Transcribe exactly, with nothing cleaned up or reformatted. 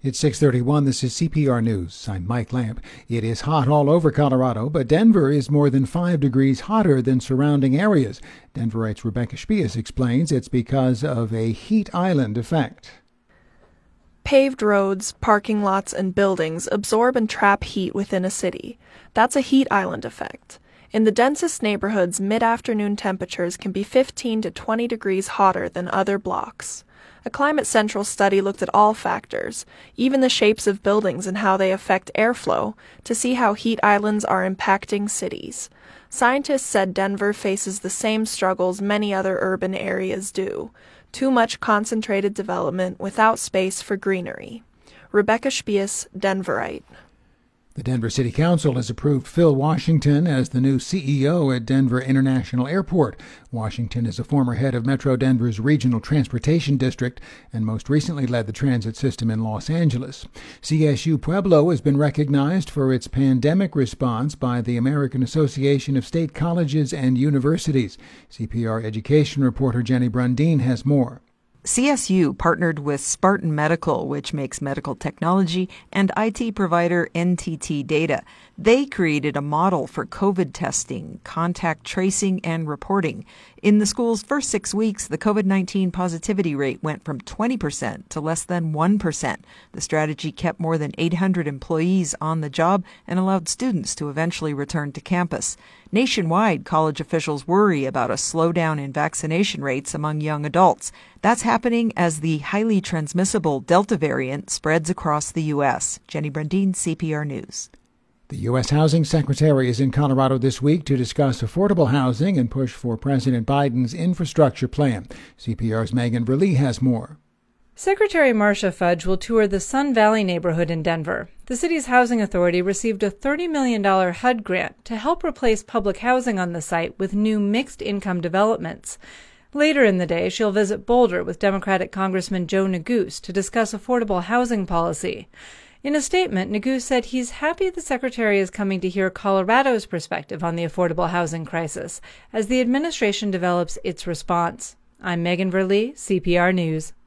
It's six thirty-one. This is C P R News. I'm Mike Lamp. It is hot all over Colorado, but Denver is more than five degrees hotter than surrounding areas. Denverite's Rebecca Spies explains it's because of a heat island effect. Paved roads, parking lots, and buildings absorb and trap heat within a city. That's a heat island effect. In the densest neighborhoods, mid-afternoon temperatures can be fifteen to twenty degrees hotter than other blocks. A Climate Central study looked at all factors, even the shapes of buildings and how they affect airflow, to see how heat islands are impacting cities. Scientists said Denver faces the same struggles many other urban areas do: too much concentrated development without space for greenery. Rebecca Spies, Denverite. The Denver City Council has approved Phil Washington as the new C E O at Denver International Airport. Washington is a former head of Metro Denver's Regional Transportation District and most recently led the transit system in Los Angeles. C S U Pueblo has been recognized for its pandemic response by the American Association of State Colleges and Universities. C P R education reporter Jenny Brundeen has more. C S U partnered with Spartan Medical, which makes medical technology, and I T provider N T T Data. They created a model for COVID testing, contact tracing, and reporting. In the school's first six weeks, the COVID nineteen positivity rate went from twenty percent to less than one percent. The strategy kept more than eight hundred employees on the job and allowed students to eventually return to campus. Nationwide, college officials worry about a slowdown in vaccination rates among young adults. That's happening as the highly transmissible Delta variant spreads across the U S. Jenny Brundeen, C P R News. The U S Housing Secretary is in Colorado this week to discuss affordable housing and push for President Biden's infrastructure plan. C P R's Megan Verlee has more. Secretary Marcia Fudge will tour the Sun Valley neighborhood in Denver. The city's housing authority received a thirty million dollars H U D grant to help replace public housing on the site with new mixed-income developments. Later in the day, she'll visit Boulder with Democratic Congressman Joe Neguse to discuss affordable housing policy. In a statement, Neguse said he's happy the secretary is coming to hear Colorado's perspective on the affordable housing crisis as the administration develops its response. I'm Megan Verlee, C P R News.